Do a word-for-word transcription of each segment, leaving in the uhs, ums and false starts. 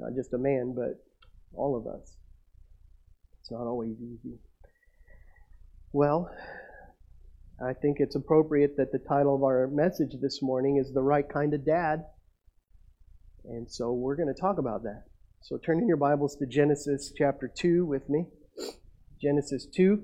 not just a man, but all of us. It's not always easy. Well, I think it's appropriate that the title of our message this morning is The Right Kind of Dad. And so we're going to talk about that. So turn in your Bibles to Genesis chapter two with me. Genesis two.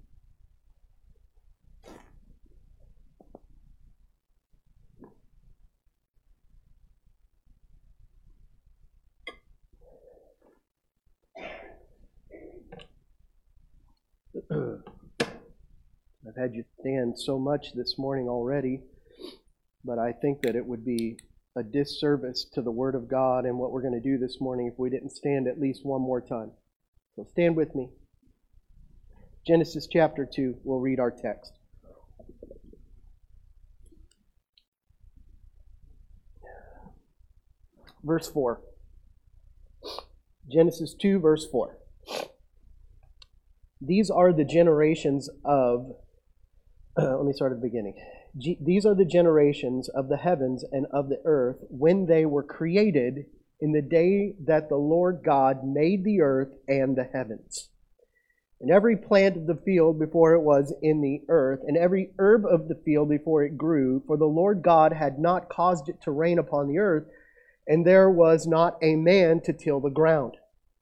I've had you stand so much this morning already, but I think that it would be a disservice to the Word of God and what we're going to do this morning if we didn't stand at least one more time. So stand with me. Genesis chapter two, we'll read our text. Verse four. Genesis two, verse four. These are the generations of, uh, let me start at the beginning. G- these are the generations of the heavens and of the earth when they were created in the day that the Lord God made the earth and the heavens. And every plant of the field before it was in the earth, and every herb of the field before it grew, for the Lord God had not caused it to rain upon the earth, and there was not a man to till the ground.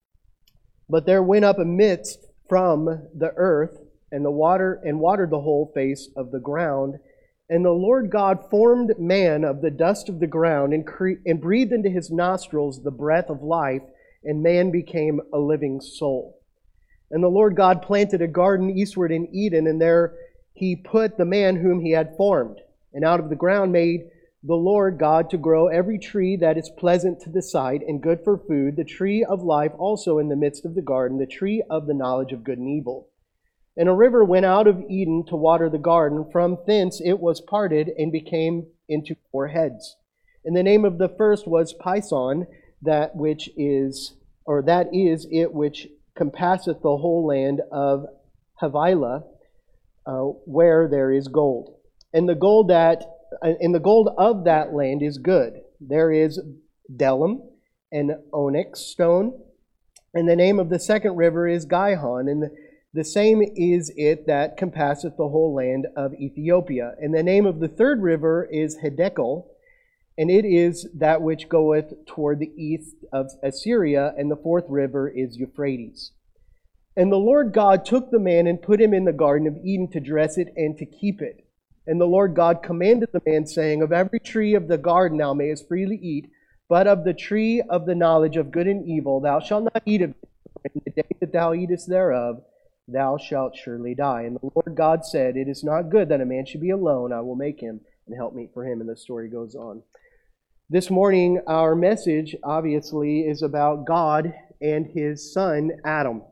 But there went up a mist from the earth, and the water and watered the whole face of the ground. And the Lord God formed man of the dust of the ground, and, cre- and breathed into his nostrils the breath of life, and man became a living soul. And the Lord God planted a garden eastward in Eden, and there he put the man whom he had formed. And out of the ground made the Lord God to grow every tree that is pleasant to the sight and good for food, the tree of life also in the midst of the garden, the tree of the knowledge of good and evil. And a river went out of Eden to water the garden. From thence it was parted and became into four heads. And the name of the first was Pison, that which is, or that is it which compasseth the whole land of Havilah, uh, where there is gold. And the gold that And the gold of that land is good. There is bdellium and onyx stone. And the name of the second river is Gihon. And the, the same is it that compasseth the whole land of Ethiopia. And the name of the third river is Hiddekel. And it is that which goeth toward the east of Assyria. And the fourth river is Euphrates. And the Lord God took the man and put him in the garden of Eden to dress it and to keep it. And the Lord God commanded the man, saying, Of every tree of the garden thou mayest freely eat, but of the tree of the knowledge of good and evil thou shalt not eat of it. In the day that thou eatest thereof, thou shalt surely die. And the Lord God said, It is not good that a man should be alone. I will make him and help meet for him. And the story goes on. This morning, our message, obviously, is about God and his son, Adam.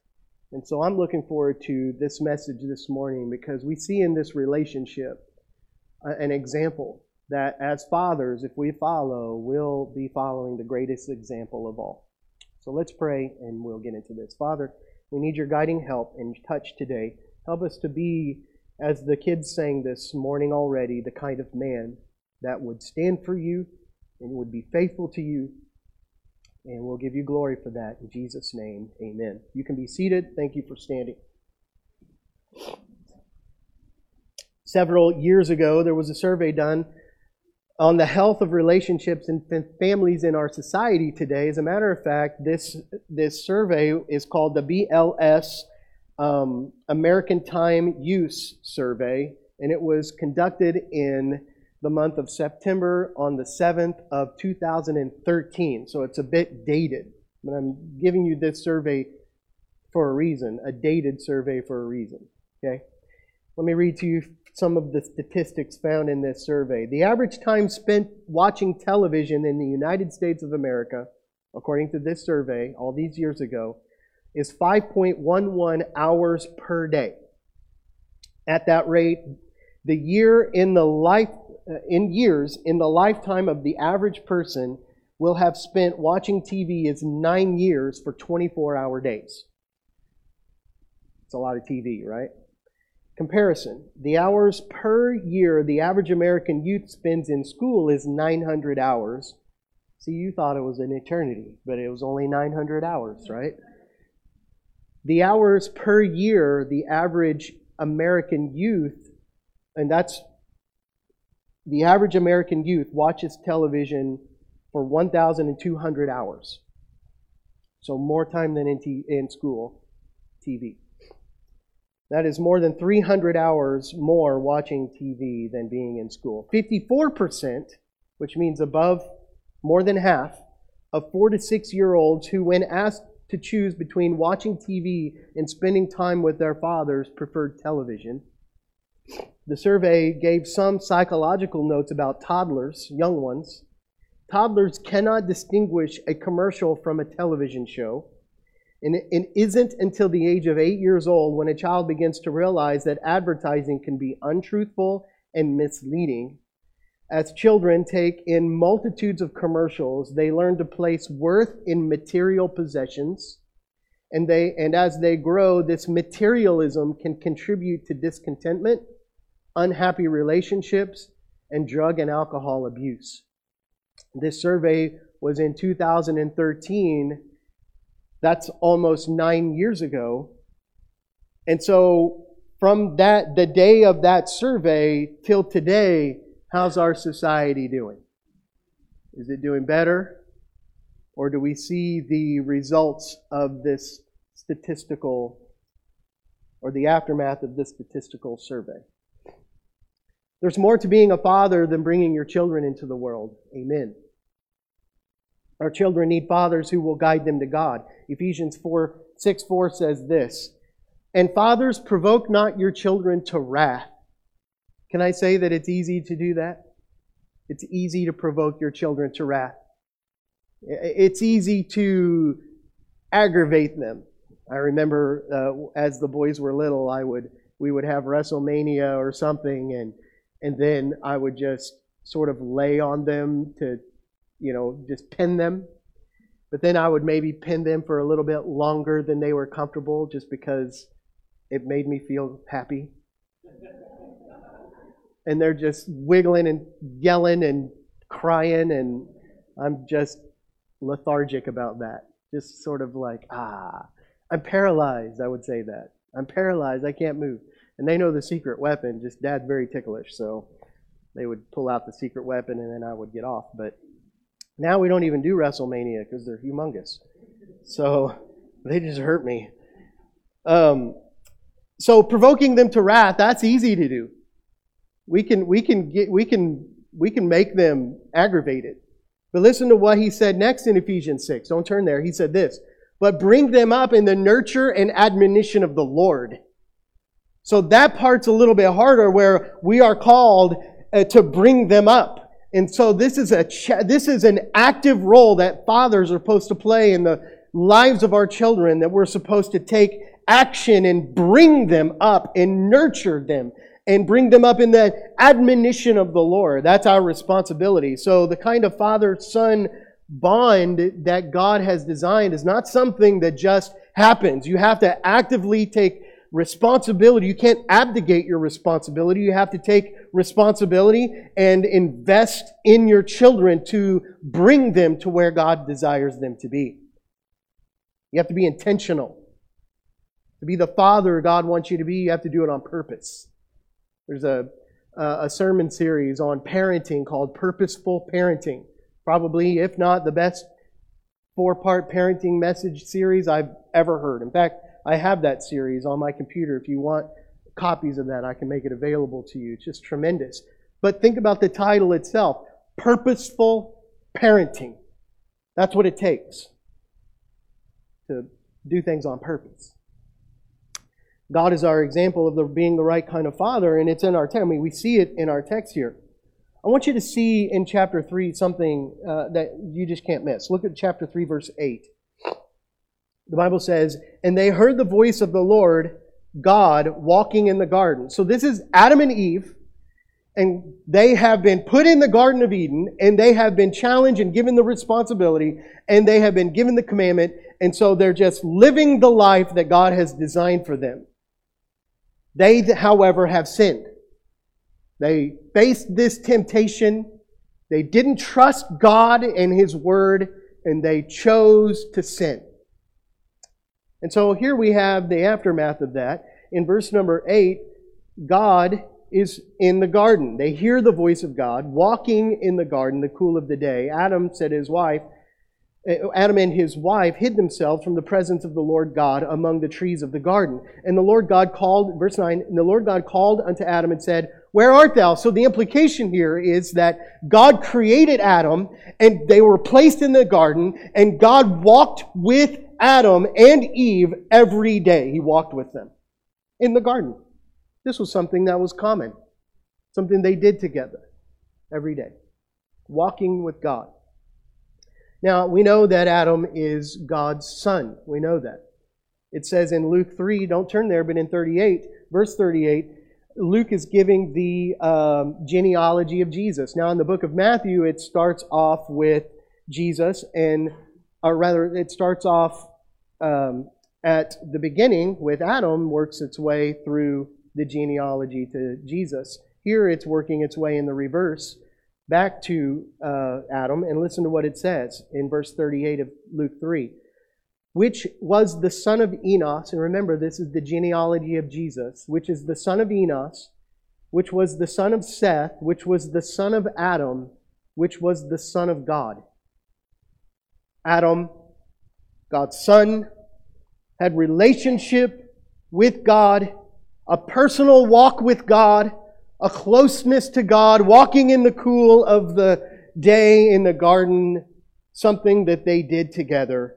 And so I'm looking forward to this message this morning because we see in this relationship an example that as fathers, if we follow, we'll be following the greatest example of all. So let's pray and we'll get into this. Father, we need your guiding help and touch today. Help us to be, as the kids sang this morning already, the kind of man that would stand for you and would be faithful to you. And we'll give you glory for that. In Jesus' name, amen. You can be seated. Thank you for standing. Several years ago, there was a survey done on the health of relationships and families in our society today. As a matter of fact, this, this survey is called the B L S um, American Time Use Survey, and it was conducted in the month of September on the seventh of two thousand thirteen. So it's a bit dated. But I'm giving you this survey for a reason, a dated survey for a reason. Okay? Let me read to you some of the statistics found in this survey. The average time spent watching television in the United States of America, according to this survey all these years ago, is five point one one hours per day. At that rate, the year in the life in years in the lifetime of the average person will have spent watching T V is nine years for twenty-four hour days. It's a lot of T V, right? Comparison. The hours per year the average American youth spends in school is nine hundred hours. See, you thought it was an eternity, but it was only nine hundred hours, right? The hours per year, the average American youth, and that's the average American youth watches television for one thousand two hundred hours. So more time than in, t- in school, T V. That is more than three hundred hours more watching T V than being in school. fifty-four percent, which means above more than half, of four to six year olds who, when asked to choose between watching T V and spending time with their fathers, preferred television. The survey gave some psychological notes about toddlers, young ones. Toddlers cannot distinguish a commercial from a television show. And it isn't until the age of eight years old when a child begins to realize that advertising can be untruthful and misleading. As children take in multitudes of commercials, they learn to place worth in material possessions. And they and as they grow, this materialism can contribute to discontentment, unhappy relationships, and drug and alcohol abuse. This survey was in two thousand thirteen. That's almost nine years ago. And so from that, the day of that survey till today, how's our society doing? Is it doing better? Or do we see the results of this statistical, or the aftermath of this statistical survey? There's more to being a father than bringing your children into the world. Amen. Our children need fathers who will guide them to God. Ephesians four, six four says this, "And fathers, provoke not your children to wrath." Can I say that it's easy to do that? It's easy to provoke your children to wrath. It's easy to aggravate them. I remember uh, as the boys were little, I would we would have WrestleMania or something, and and then I would just sort of lay on them to, you know, just pin them. But then I would maybe pin them for a little bit longer than they were comfortable, just because it made me feel happy. And they're just wiggling and yelling and crying, and I'm just lethargic about that. Just sort of like, ah, I'm paralyzed, I would say that. I'm paralyzed, I can't move. And they know the secret weapon, just Dad's very ticklish, so they would pull out the secret weapon and then I would get off. But now we don't even do WrestleMania because they're humongous. So they just hurt me. Um, so provoking them to wrath, that's easy to do. We can we can get we can we can make them aggravated. But listen to what he said next in Ephesians six. Don't turn there. He said this, "But bring them up in the nurture and admonition of the Lord." So that part's a little bit harder, where we are called uh, to bring them up. And so this is a ch- this is an active role that fathers are supposed to play in the lives of our children, that we're supposed to take action and bring them up and nurture them and bring them up in the admonition of the Lord. That's our responsibility. So the kind of father-son bond that God has designed is not something that just happens. You have to actively take responsibility. You can't abdicate your responsibility. You have to take responsibility and invest in your children to bring them to where God desires them to be. You have to be intentional. To be the father God wants you to be, you have to do it on purpose. There's a, a sermon series on parenting called Purposeful Parenting. Probably, if not, the best four-part parenting message series I've ever heard. In fact, I have that series on my computer. If you want copies of that, I can make it available to you. It's just tremendous. But think about the title itself. Purposeful Parenting. That's what it takes to do things on purpose. God is our example of the, being the right kind of father, and it's in our text. I mean, we see it in our text here. I want you to see in chapter three something uh, that you just can't miss. Look at chapter three, verse eight. The Bible says, "And they heard the voice of the Lord God walking in the garden." So this is Adam and Eve, and they have been put in the Garden of Eden, and they have been challenged and given the responsibility, and they have been given the commandment, and so they're just living the life that God has designed for them. They, however, have sinned. They faced this temptation They didn't trust God and His Word, and they chose to sin. And so here we have the aftermath of that. In verse number eight, God is in the garden. They hear the voice of God, walking in the garden, the cool of the day. Adam said to his wife, Adam and his wife hid themselves from the presence of the Lord God among the trees of the garden. And the Lord God called, verse nine, and the Lord God called unto Adam and said, Where art thou? So the implication here is that God created Adam and they were placed in the garden, and God walked with Adam and Eve every day. He walked with them in the garden. This was something that was common, something they did together every day, walking with God. Now, we know that Adam is God's son. We know that. It says in Luke three, don't turn there, but in thirty-eight, verse thirty-eight, Luke is giving the um, genealogy of Jesus. Now, in the book of Matthew, it starts off with Jesus, and or rather, it starts off um, at the beginning with Adam, works its way through the genealogy to Jesus. Here, it's working its way in the reverse back to uh, Adam, and listen to what it says in verse thirty-eight of Luke three. Which was the son of Enos, and remember, this is the genealogy of Jesus, which is the son of Enos, which was the son of Seth, which was the son of Adam, which was the son of God. Adam, God's son, had relationship with God, a personal walk with God, a closeness to God, walking in the cool of the day in the garden, something that they did together.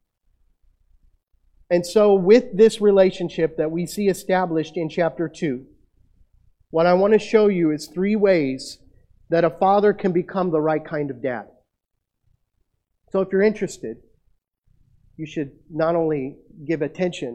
And so with this relationship that we see established in chapter two, what I want to show you is three ways that a father can become the right kind of dad. So if you're interested, you should not only give attention,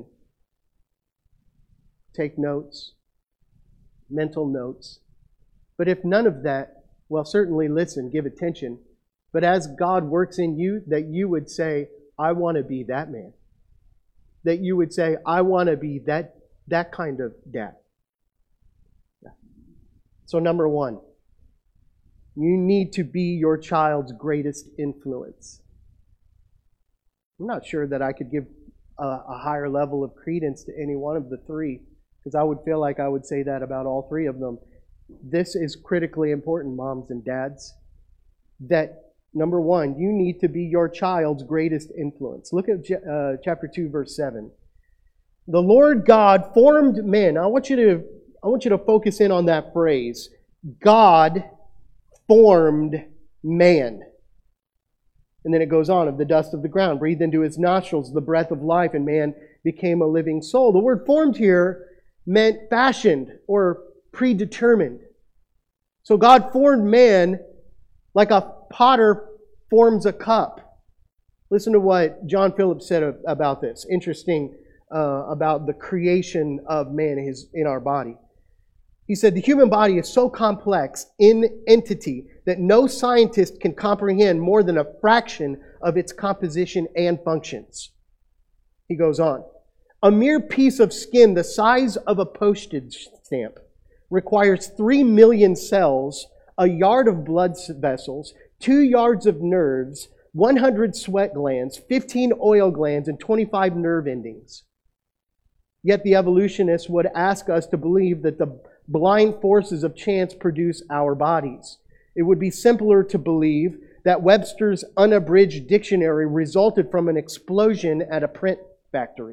take notes, mental notes. But if none of that, well, certainly listen, give attention. But as God works in you, that you would say, I want to be that man. That you would say, I want to be that, that kind of dad. Yeah. So number one, you need to be your child's greatest influence. I'm not sure that I could give a, a higher level of credence to any one of the three, because I would feel like I would say that about all three of them. This is critically important, moms and dads, that number one, you need to be your child's greatest influence. Look at uh, chapter two, verse seven. The Lord God formed men. I want you to, I want you to focus in on that phrase. God formed man. And then it goes on, of the dust of the ground, breathed into his nostrils the breath of life, and man became a living soul. The word formed here meant fashioned or predetermined. So God formed man like a potter forms a cup. Listen to what John Phillips said about this. Interesting uh, about the creation of man his, in our body. He said, the human body is so complex in entity that no scientist can comprehend more than a fraction of its composition and functions. He goes on. A mere piece of skin the size of a postage stamp requires three million cells, a yard of blood vessels, two yards of nerves, one hundred sweat glands, fifteen oil glands, and twenty-five nerve endings. Yet the evolutionists would ask us to believe that the blind forces of chance produce our bodies. It would be simpler to believe that Webster's unabridged dictionary resulted from an explosion at a print factory.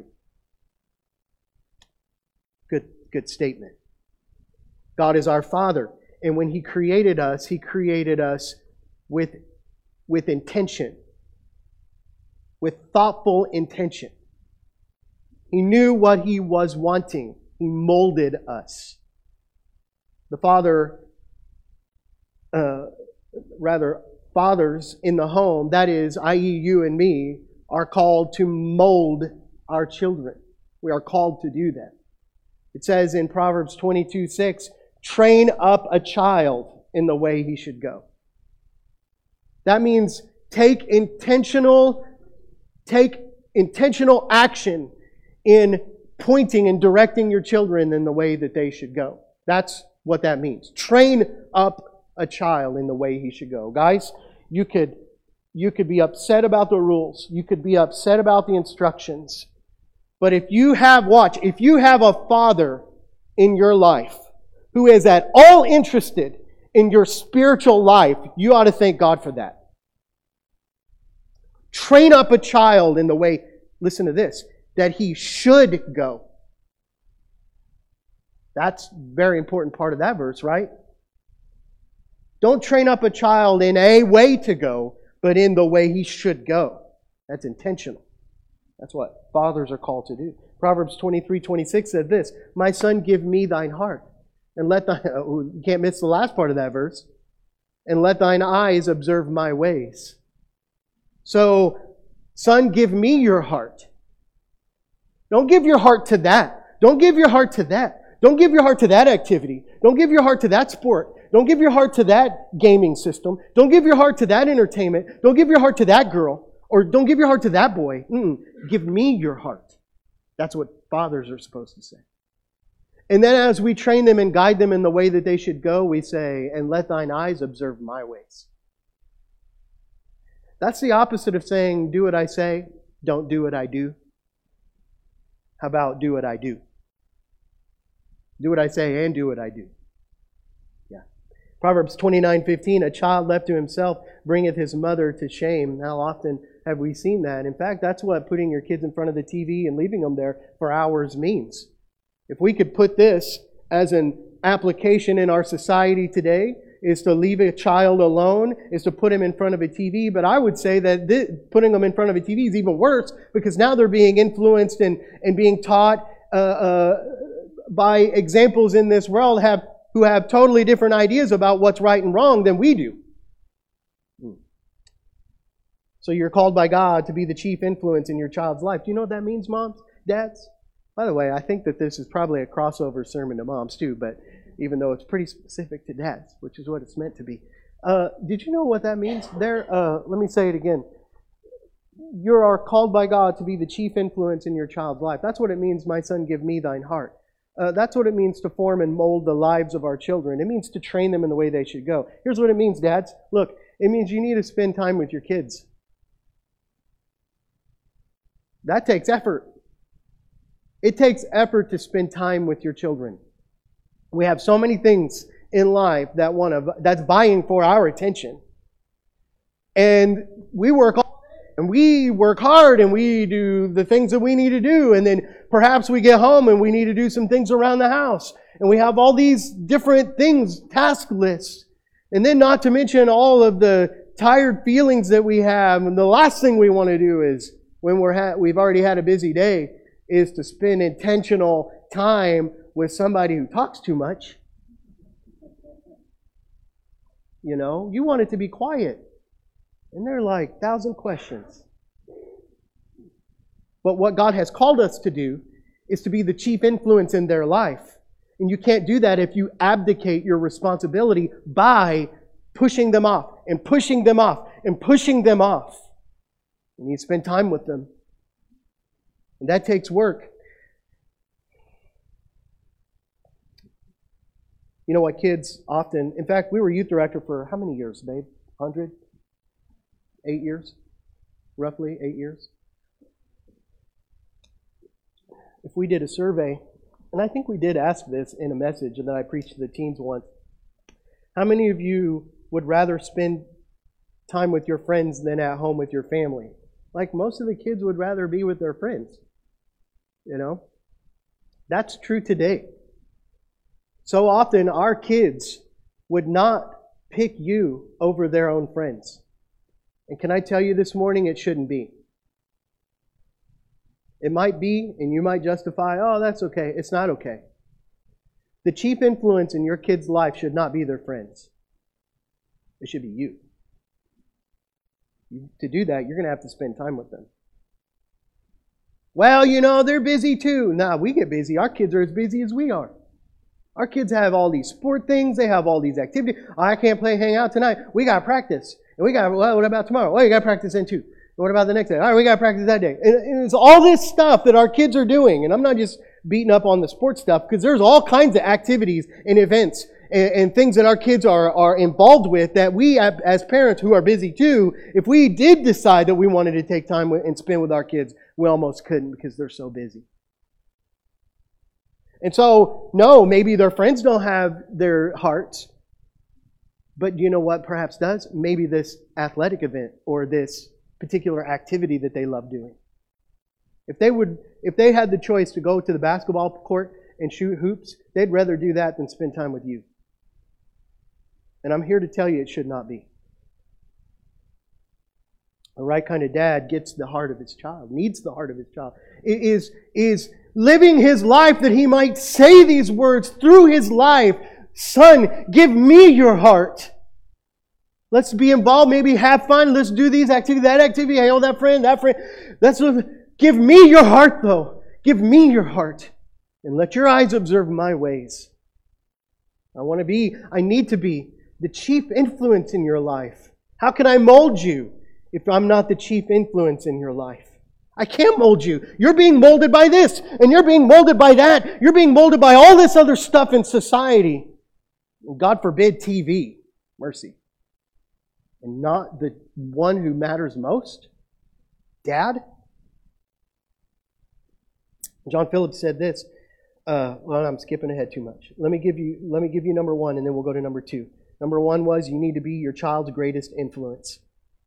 Good, good statement. God is our Father, and when He created us, He created us with, with intention, with thoughtful intention. He knew what He was wanting. He molded us. The Father, uh, rather, fathers in the home, that is, that is you and me, are called to mold our children. We are called to do that. It says in Proverbs twenty-two six, train up a child in the way he should go. That means take intentional, take intentional action in pointing and directing your children in the way that they should go. That's what that means. Train up a child in the way he should go. Guys, you could, you could be upset about the rules. You could be upset about the instructions. But if you have, watch, if you have a father in your life who is at all interested in your spiritual life, you ought to thank God for that. Train up a child in the way, listen to this, that he should go. That's a very important part of that verse, right? Don't train up a child in a way to go, but in the way he should go. That's intentional. That's what fathers are called to do. Proverbs twenty-three twenty-six said this, "My son, give me thine heart, and let thine," you can't miss the last part of that verse, "and let thine eyes observe my ways." So, son, give me your heart. Don't give your heart to that. Don't give your heart to that. Don't give your heart to that activity. Don't give your heart to that sport. Don't give your heart to that gaming system. Don't give your heart to that entertainment. Don't give your heart to that girl. Or don't give your heart to that boy. Mm-mm. Give me your heart. That's what fathers are supposed to say. And then as we train them and guide them in the way that they should go, we say, "And let thine eyes observe my ways." That's the opposite of saying, "Do what I say, don't do what I do." How about do what I do? Do what I say and do what I do. Yeah. Proverbs twenty-nine fifteen, "A child left to himself bringeth his mother to shame." How often have we seen that? In fact, that's what putting your kids in front of the T V and leaving them there for hours means. If we could put this as an application in our society today, is to leave a child alone, is to put him in front of a T V. But I would say that this, putting them in front of a T V is even worse, because now they're being influenced and, and being taught uh, uh, by examples in this world have who have totally different ideas about what's right and wrong than we do. So you're called by God to be the chief influence in your child's life. Do you know what that means, moms, dads? By the way, I think that this is probably a crossover sermon to moms too, but even though it's pretty specific to dads, which is what it's meant to be. Uh, did you know what that means? There, uh, let me say it again. You are called by God to be the chief influence in your child's life. That's what it means, "My son, give me thine heart." Uh, that's what it means to form and mold the lives of our children. It means to train them in the way they should go. Here's what it means, dads. Look, it means you need to spend time with your kids. That takes effort. It takes effort to spend time with your children. We have so many things in life that want to, that's vying for our attention. And we work all day, and we work hard, and we do the things that we need to do. And then perhaps we get home and we need to do some things around the house. And we have all these different things, task lists. And then not to mention all of the tired feelings that we have. And the last thing we want to do is, when we're ha- we've already had a busy day, is to spend intentional time with somebody who talks too much. You know, you want it to be quiet. And they're like, thousand questions. But what God has called us to do is to be the chief influence in their life. And you can't do that if you abdicate your responsibility by pushing them off and pushing them off and pushing them off. You need to spend time with them. And that takes work. You know what, kids often, in fact, we were youth director for how many years, babe? one hundred? Eight years? Roughly eight years? If we did a survey, and I think we did ask this in a message that I preached to the teens once, how many of you would rather spend time with your friends than at home with your family? Like most of the kids would rather be with their friends. You know? That's true today. So often our kids would not pick you over their own friends. And can I tell you this morning, it shouldn't be. It might be, and you might justify, oh, that's okay. It's not okay. The chief influence in your kid's life should not be their friends. It should be you. To do that, you're going to have to spend time with them. Well, you know, they're busy too. Nah, we get busy. Our kids are as busy as we are. Our kids have all these sport things. They have all these activities. Oh, I can't play hang out tonight. We got to practice. And we got, well, what about tomorrow? Well, you got to practice then too. What about the next day? All right, we got to practice that day. And it's all this stuff that our kids are doing. And I'm not just beating up on the sports stuff, because there's all kinds of activities and events and, and things that our kids are, are involved with that we as parents who are busy too, if we did decide that we wanted to take time and spend with our kids, we almost couldn't because they're so busy. And so, no, maybe their friends don't have their hearts. But you know what perhaps does? Maybe this athletic event or this particular activity that they love doing. If they would, if they had the choice to go to the basketball court and shoot hoops, they'd rather do that than spend time with you. And I'm here to tell you it should not be. The right kind of dad gets the heart of his child, needs the heart of his child. It is, is living his life that he might say these words through his life. Son, give me your heart. Let's be involved, maybe have fun. Let's do these activity, that activity. Hey, oh, that friend, that friend. Let's give me your heart, though. Give me your heart. And let your eyes observe my ways. I want to be, I need to be the chief influence in your life. How can I mold you if I'm not the chief influence in your life? I can't mold you. You're being molded by this, and you're being molded by that. You're being molded by all this other stuff in society. God forbid T V. Mercy. And not the one who matters most? Dad? John Phillips said this. Uh, well, I'm skipping ahead too much. Let me give you, let me give you number one, and then we'll go to number two. Number one was you need to be your child's greatest influence.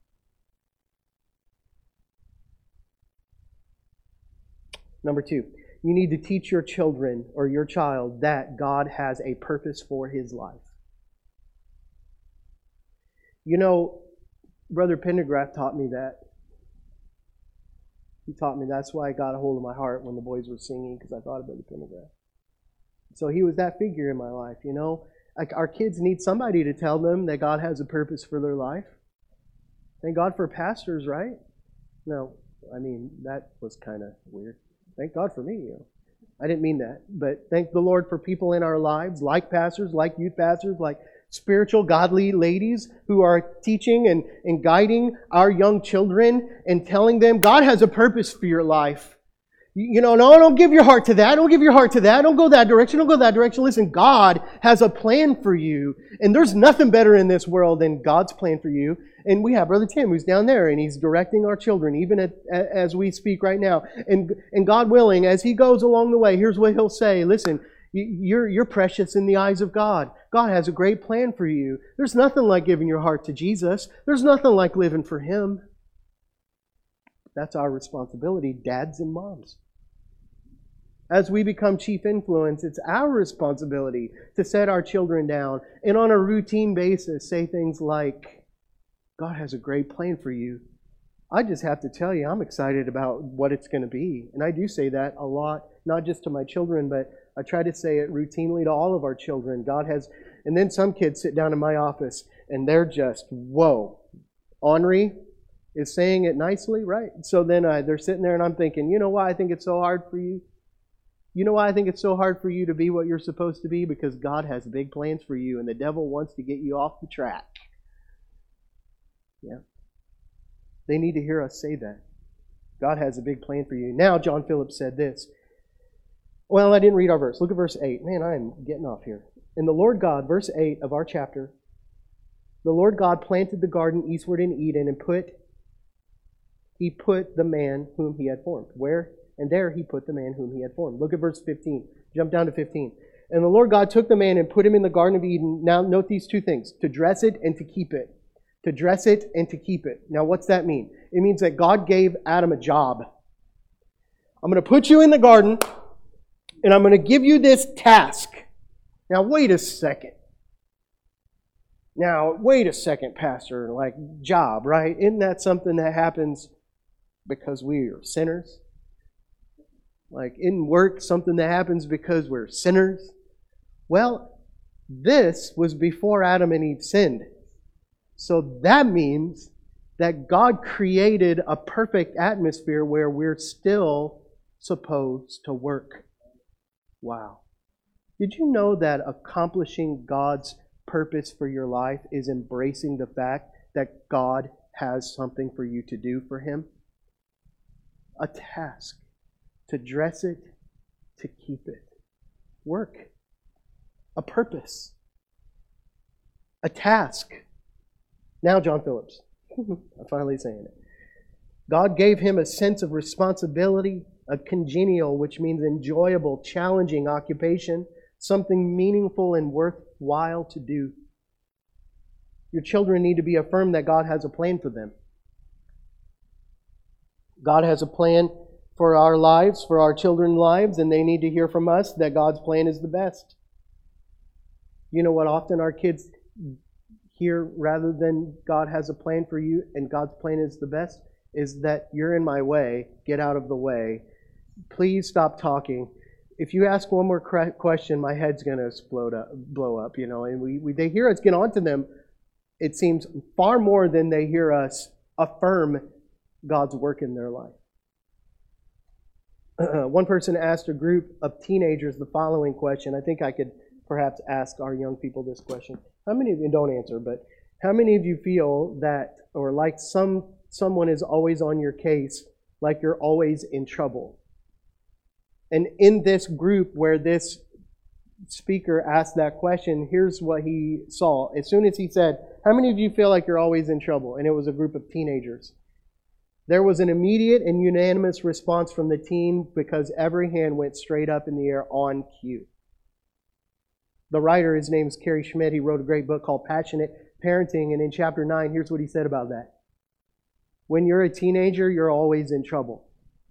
Number two, you need to teach your children or your child that God has a purpose for his life. You know, Brother Pendergraft taught me that. He taught me that's why I got a hold of my heart when the boys were singing, because I thought of Brother Pendergraft. So he was that figure in my life, you know. Like our kids need somebody to tell them that God has a purpose for their life. Thank God for pastors, right? No, I mean, that was kind of weird. Thank God for me, you know. I didn't mean that. But thank the Lord for people in our lives, like pastors, like youth pastors, like spiritual, godly ladies who are teaching and, and guiding our young children and telling them God has a purpose for your life. You know, no, don't give your heart to that. Don't give your heart to that. Don't go that direction. Don't go that direction. Listen, God has a plan for you. And there's nothing better in this world than God's plan for you. And we have Brother Tim who's down there and he's directing our children even at, as we speak right now. And, and God willing, as he goes along the way, here's what he'll say. Listen, you're, you're precious in the eyes of God. God has a great plan for you. There's nothing like giving your heart to Jesus. There's nothing like living for Him. That's our responsibility, dads and moms. As we become chief influence, it's our responsibility to set our children down and on a routine basis say things like, God has a great plan for you. I just have to tell you, I'm excited about what it's going to be. And I do say that a lot, not just to my children, but I try to say it routinely to all of our children. God has, and then some kids sit down in my office and they're just, whoa. Henri is saying it nicely, right? So then uh, they're sitting there and I'm thinking, you know why I think it's so hard for you? You know why I think it's so hard for you to be what you're supposed to be? Because God has big plans for you and the devil wants to get you off the track. Yeah. They need to hear us say that. God has a big plan for you. Now, John Phillips said this. Well, I didn't read our verse. Look at verse eight. Man, I am getting off here. And the Lord God, verse eight of our chapter, the Lord God planted the garden eastward in Eden and put, He put the man whom He had formed. Where? And there He put the man whom He had formed. Look at verse fifteen. Jump down to fifteen. And the Lord God took the man and put him in the Garden of Eden. Now note these two things. To dress it and to keep it. To dress it and to keep it. Now what's that mean? It means that God gave Adam a job. I'm going to put you in the garden and I'm going to give you this task. Now wait a second. Now wait a second, Pastor. Like job, right? Isn't that something that happens because we are sinners? Like in work, something that happens because we're sinners? Well, this was before Adam and Eve sinned. So that means that God created a perfect atmosphere where we're still supposed to work. Wow. Did you know that accomplishing God's purpose for your life is embracing the fact that God has something for you to do for Him? A task. To dress it, to keep it. Work. A purpose. a task. Now John Phillips. I'm finally saying it. God gave him a sense of responsibility, a congenial, which means enjoyable, challenging occupation, something meaningful and worthwhile to do. Your children need to be affirmed that God has a plan for them. God has a plan for our lives, for our children's lives, and they need to hear from us that God's plan is the best. You know what often our kids hear rather than God has a plan for you and God's plan is the best? Is that you're in my way, get out of the way. Please stop talking. If you ask one more question, my head's going to explode up, blow up, you know, and we, we they hear us get onto them, it seems far more than they hear us affirm God's work in their life. Uh, one person asked a group of teenagers the following question. I think I could perhaps ask our young people this question. How many of you, don't answer, but how many of you feel that, or like some someone is always on your case, like you're always in trouble? And in this group where this speaker asked that question, here's what he saw. As soon as he said, how many of you feel like you're always in trouble? And it was a group of teenagers. There was an immediate and unanimous response from the teen because every hand went straight up in the air on cue. The writer, his name is Kerry Schmidt, he wrote a great book called Passionate Parenting, and in chapter nine, here's what he said about that. When you're a teenager, you're always in trouble.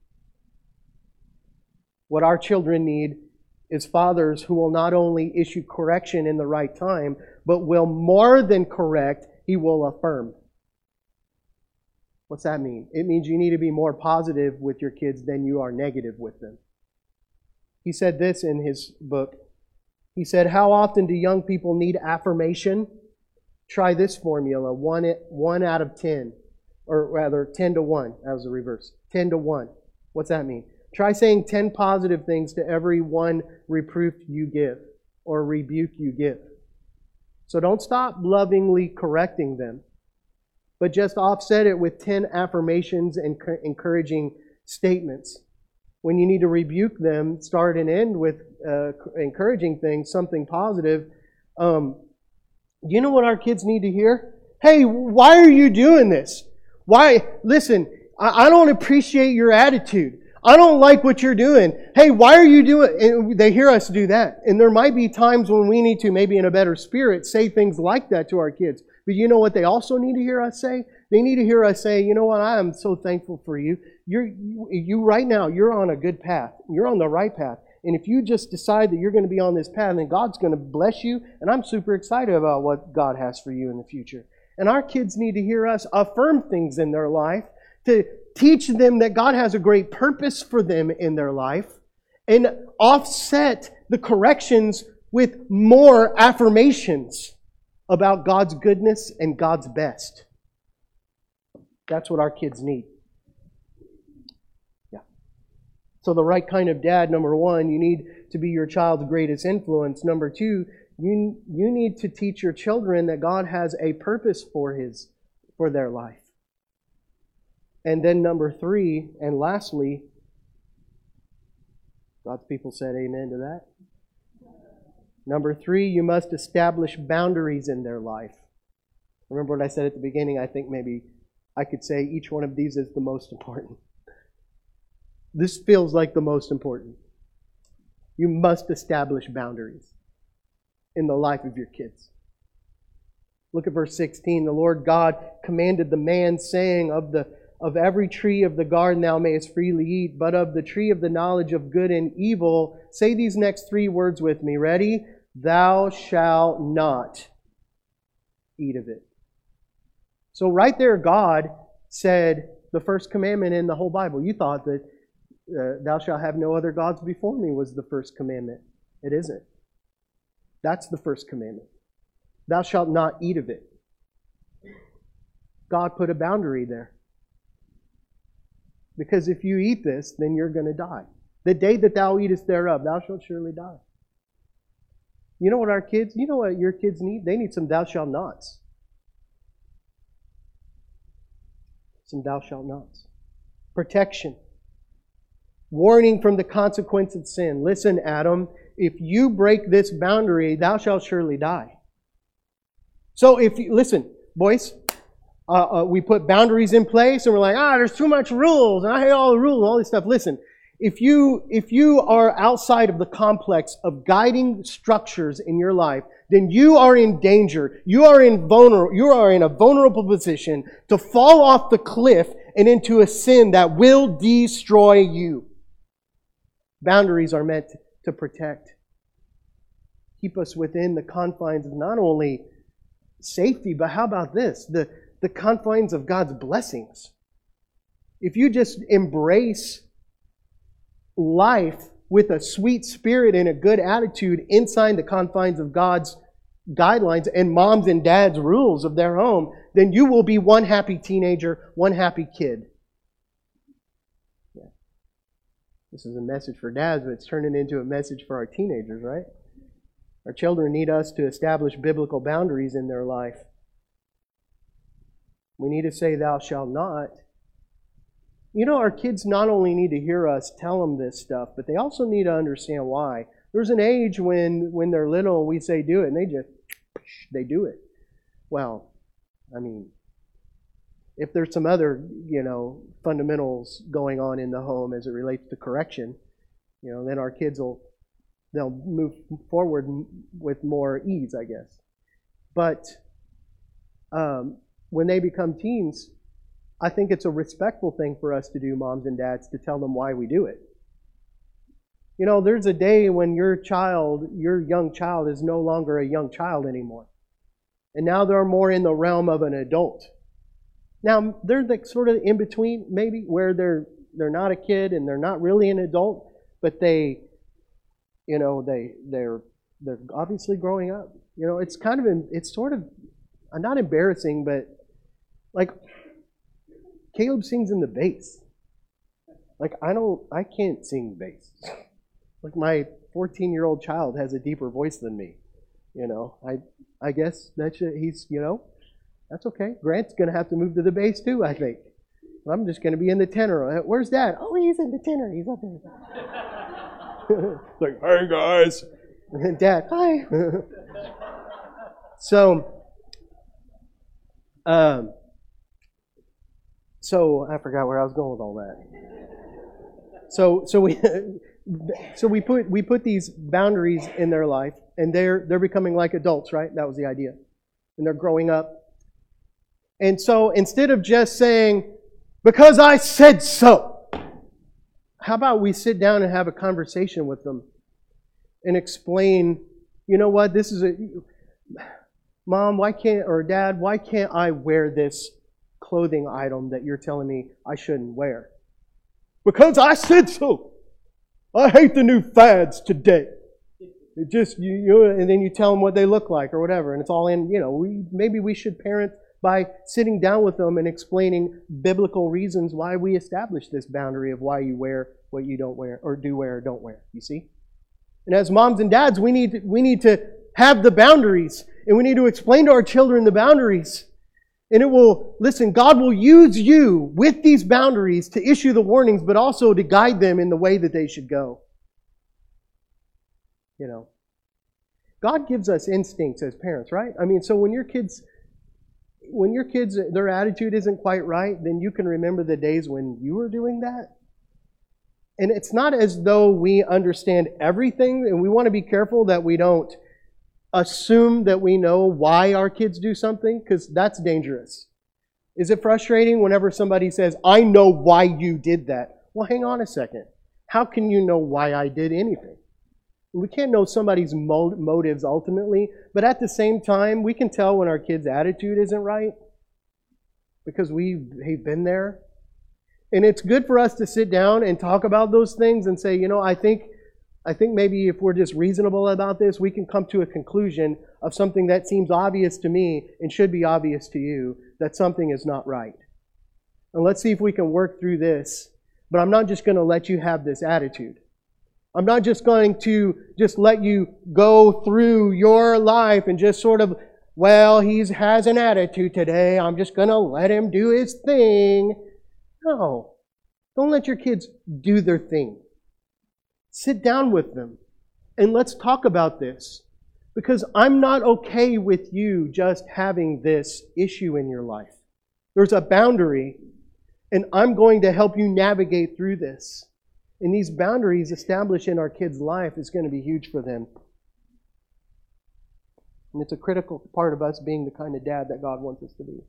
What our children need is fathers who will not only issue correction in the right time, but will more than correct, he will affirm. What's that mean? It means you need to be more positive with your kids than you are negative with them. He said this in his book. He said, how often do young people need affirmation? Try this formula, one, one out of ten. Or rather, ten to one. That was the reverse. ten to one. What's that mean? Try saying ten positive things to every one reproof you give or rebuke you give. So don't stop lovingly correcting them, but just offset it with ten affirmations and encouraging statements. When you need to rebuke them, start and end with uh, encouraging things, something positive. Um, do you know what our kids need to hear? Hey, why are you doing this? Why? Listen, I, I don't appreciate your attitude. I don't like what you're doing. Hey, why are you doing? And they hear us do that. And there might be times when we need to, maybe in a better spirit, say things like that to our kids. But you know what they also need to hear us say? They need to hear us say, you know what, I am so thankful for you. You're, you, you right now, you're on a good path. You're on the right path. And if you just decide that you're going to be on this path, then God's going to bless you. And I'm super excited about what God has for you in the future. And our kids need to hear us affirm things in their life, to teach them that God has a great purpose for them in their life, and offset the corrections with more affirmations about God's goodness and God's best. That's what our kids need. Yeah. So the right kind of dad, number one, you need to be your child's greatest influence. Number two, you, you need to teach your children that God has a purpose for his, for their life. And then number three, and lastly, God's people said amen to that. Number three, you must establish boundaries in their life. Remember what I said at the beginning? I think maybe I could say each one of these is the most important. This feels like the most important. You must establish boundaries in the life of your kids. Look at verse sixteen. The Lord God commanded the man, saying, Of the Of every tree of the garden thou mayest freely eat, but of the tree of the knowledge of good and evil, say these next three words with me. Ready? Thou shalt not eat of it. So right there, God said the first commandment in the whole Bible. You thought that uh, thou shalt have no other gods before me was the first commandment. It isn't. That's the first commandment. Thou shalt not eat of it. God put a boundary there. Because if you eat this, then you're going to die. The day that thou eatest thereof, thou shalt surely die. You know what our kids, you know what your kids need? They need some thou shalt nots. Some thou shalt nots. Protection. Warning from the consequence of sin. Listen, Adam, if you break this boundary, thou shalt surely die. So if you, listen, boys, uh, uh, we put boundaries in place and we're like, ah, there's too much rules and I hate all the rules and all this stuff. Listen, if you, if you are outside of the complex of guiding structures in your life, then you are in danger. You are in vulnerable, you are in a vulnerable position to fall off the cliff and into a sin that will destroy you. Boundaries are meant to protect. Keep us within the confines of not only safety, but how about this? The, the confines of God's blessings. If you just embrace life with a sweet spirit and a good attitude inside the confines of God's guidelines and moms and dads' rules of their home, then you will be one happy teenager, one happy kid. Yeah. This is a message for dads, but it's turning into a message for our teenagers, right? Our children need us to establish biblical boundaries in their life. We need to say, thou shalt not. You know, our kids not only need to hear us tell them this stuff, but they also need to understand why. There's an age when, when they're little and we say do it, and they just, they do it. Well, I mean, if there's some other, you know, fundamentals going on in the home as it relates to correction, you know, then our kids will, they'll move forward with more ease, I guess. But um, when they become teens, I think it's a respectful thing for us to do, moms and dads, to tell them why we do it. You know, there's a day when your child, your young child, is no longer a young child anymore. And now they're more in the realm of an adult. Now, they're like sort of in between, maybe, where they're they're not a kid and they're not really an adult, but they, you know, they they're they're obviously growing up. You know, it's kind of it's sort of not embarrassing, but like Caleb sings in the bass. Like I don't, I can't sing bass. Like my fourteen-year-old child has a deeper voice than me. You know, I I guess that's he's you know, that's okay. Grant's gonna have to move to the bass too, I think. I'm just gonna be in the tenor. Where's Dad? Oh, he's in the tenor. He's up there. It's like, hey guys, and then Dad, hi. so, um. So I forgot where I was going with all that. So so we so we put we put these boundaries in their life, and they're they're becoming like adults, right? That was the idea. And they're growing up. And so instead of just saying, because I said so, how about we sit down and have a conversation with them and explain, you know what, this is a Mom, why can't or Dad, why can't I wear this clothing item that you're telling me I shouldn't wear? Because I said so. I hate the new fads today. It just you, you and then you tell them what they look like or whatever, and it's all in. You know, we maybe we should parent by sitting down with them and explaining biblical reasons why we established this boundary of why you wear what you don't wear or do wear or don't wear. You see, and as moms and dads, we need to, we need to have the boundaries, and we need to explain to our children the boundaries. And it will, listen, God will use you with these boundaries to issue the warnings, but also to guide them in the way that they should go. You know, God gives us instincts as parents, right? I mean, so when your kids, when your kids, their attitude isn't quite right, then you can remember the days when you were doing that. And it's not as though we understand everything, and we want to be careful that we don't assume that we know why our kids do something, because that's dangerous. Is it frustrating whenever somebody says, I know why you did that? Well, hang on a second. How can you know why I did anything? We can't know somebody's mo- motives ultimately, but at the same time, we can tell when our kid's attitude isn't right because we've, we've been there. And it's good for us to sit down and talk about those things and say, you know, I think I think maybe if we're just reasonable about this, we can come to a conclusion of something that seems obvious to me and should be obvious to you, that something is not right. And let's see if we can work through this. But I'm not just going to let you have this attitude. I'm not just going to just let you go through your life and just sort of, well, he has an attitude today. I'm just going to let him do his thing. No. Don't let your kids do their thing. Sit down with them and let's talk about this. Because I'm not okay with you just having this issue in your life. There's a boundary, and I'm going to help you navigate through this. And these boundaries established in our kids' life is going to be huge for them. And it's a critical part of us being the kind of dad that God wants us to be.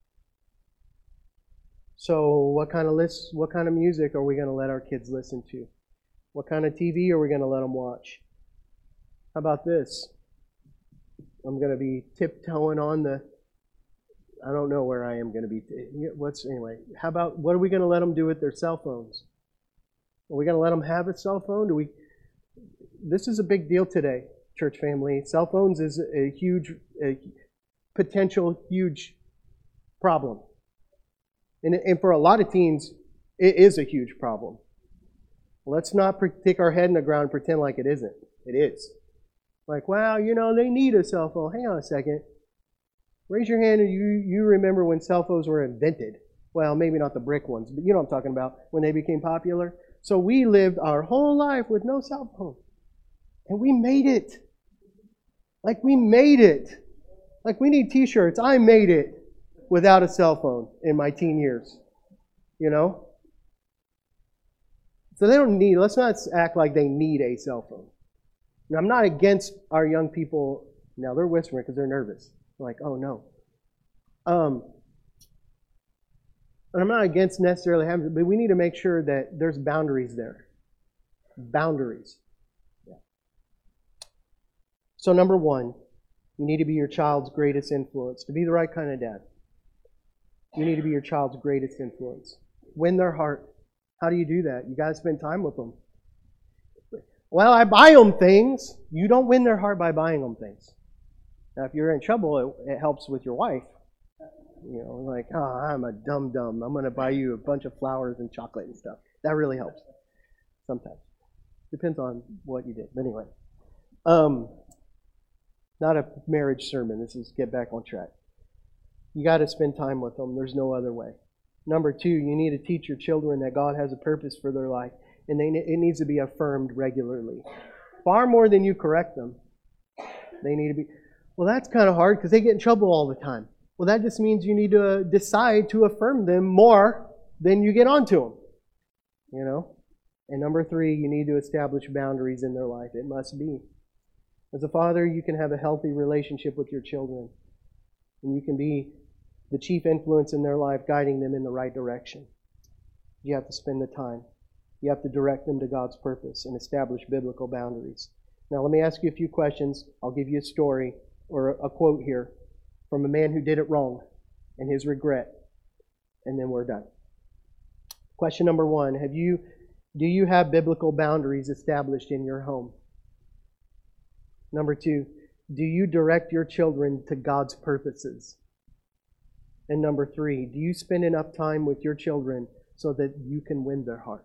So what kind of lists, what kind of music are we going to let our kids listen to? What kind of T V are we going to let them watch? How about this? I'm going to be tiptoeing on the, I don't know where I am going to be. What's, anyway, how about, what are we going to let them do with their cell phones? Are we going to let them have a cell phone? Do we? This is a big deal today, church family. Cell phones is a huge, a potential huge problem. And, and for a lot of teens, it is a huge problem. Let's not stick our head in the ground and pretend like it isn't. It is. Like, well, you know, they need a cell phone. Hang on a second. Raise your hand if you, you remember when cell phones were invented. Well, maybe not the brick ones, but you know what I'm talking about, when they became popular. So we lived our whole life with no cell phone. And we made it. Like we made it. Like we need t-shirts. I made it without a cell phone in my teen years. You know? So they don't need, let's not act like they need a cell phone. Now, I'm not against our young people. Now, they're whispering because they're nervous. They're like, oh no. Um, and I'm not against necessarily having, but we need to make sure that there's boundaries there. Boundaries. Yeah. So number one, you need to be your child's greatest influence. To be the right kind of dad, you need to be your child's greatest influence. Win their heart. How do you do that? You got to spend time with them. Well, I buy them things. You don't win their heart by buying them things. Now, if you're in trouble, it, it helps with your wife. You know, like, oh, I'm a dum-dum. I'm going to buy you a bunch of flowers and chocolate and stuff. That really helps. Sometimes. Depends on what you did. But anyway. Um, not a marriage sermon. This is get back on track. You got to spend time with them. There's no other way. Number two, you need to teach your children that God has a purpose for their life. And they, it needs to be affirmed regularly. Far more than you correct them. They need to be, well, that's kind of hard because they get in trouble all the time. Well, that just means you need to decide to affirm them more than you get onto them. You know? And number three, you need to establish boundaries in their life. It must be. As a father, you can have a healthy relationship with your children. And you can be the chief influence in their life, guiding them in the right direction. You have to spend the time. You have to direct them to God's purpose and establish biblical boundaries. Now, let me ask you a few questions. I'll give you a story or a quote here from a man who did it wrong and his regret. And then we're done. Question number one, have you, do you have biblical boundaries established in your home? Number two, do you direct your children to God's purposes? And number three, do you spend enough time with your children so that you can win their heart?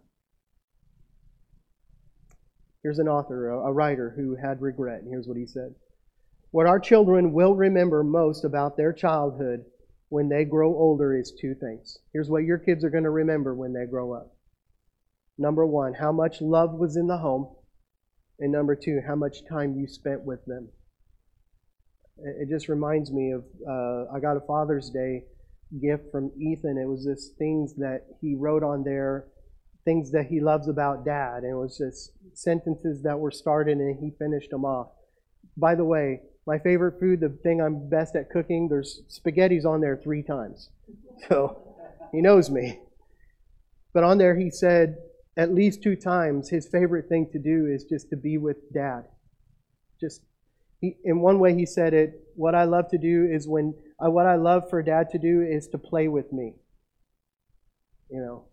Here's an author, a writer who had regret, and here's what he said. What our children will remember most about their childhood when they grow older is two things. Here's what your kids are going to remember when they grow up. Number one, how much love was in the home. And number two, how much time you spent with them. It just reminds me of, uh, I got a Father's Day gift from Ethan. It was this things that he wrote on there, things that he loves about Dad. And it was just sentences that were started and he finished them off. By the way, my favorite food, the thing I'm best at cooking, there's spaghetti's on there three times. So he knows me. But on there he said at least two times his favorite thing to do is just to be with Dad. Just he, in one way he said it, what I love to do is when, uh, what I love for Dad to do is to play with me. You know.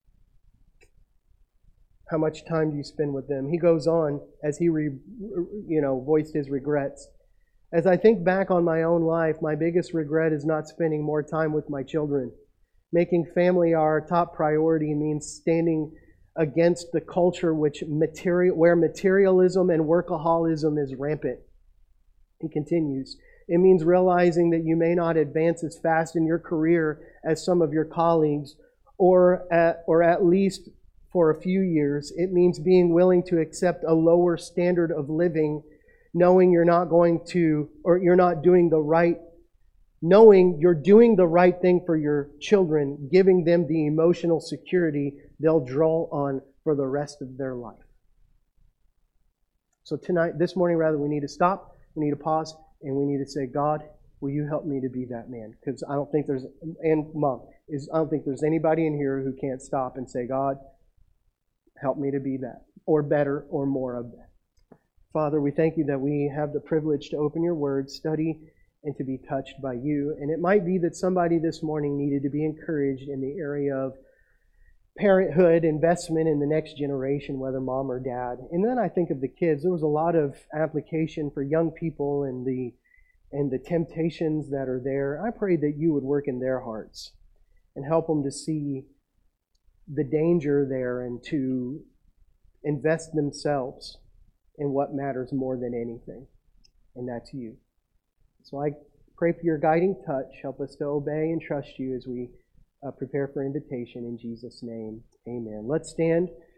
How much time do you spend with them? He goes on as he, re, you know, voiced his regrets. As I think back on my own life, my biggest regret is not spending more time with my children. Making family our top priority means standing against the culture which material, where materialism and workaholism is rampant. He continues. It means realizing that you may not advance as fast in your career as some of your colleagues, or at, or at least for a few years. It means being willing to accept a lower standard of living knowing you're not going to, or you're not doing the right, knowing you're doing the right thing for your children, giving them the emotional security they'll draw on for the rest of their life. So tonight, this morning rather, we need to stop, we need to pause, and we need to say, God, will you help me to be that man? Because I don't think there's, and Mom, is I don't think there's anybody in here who can't stop and say, God, help me to be that, or better, or more of that. Father, we thank you that we have the privilege to open your word, study, and to be touched by you. And it might be that somebody this morning needed to be encouraged in the area of parenthood, investment in the next generation, whether mom or dad. And then I think of the kids. There was a lot of application for young people and the and the temptations that are there. I pray that you would work in their hearts and help them to see the danger there and to invest themselves in what matters more than anything, and that's you. So I pray for your guiding touch. Help us to obey and trust you as we uh, prepare for invitation. In Jesus' name, amen. Let's stand.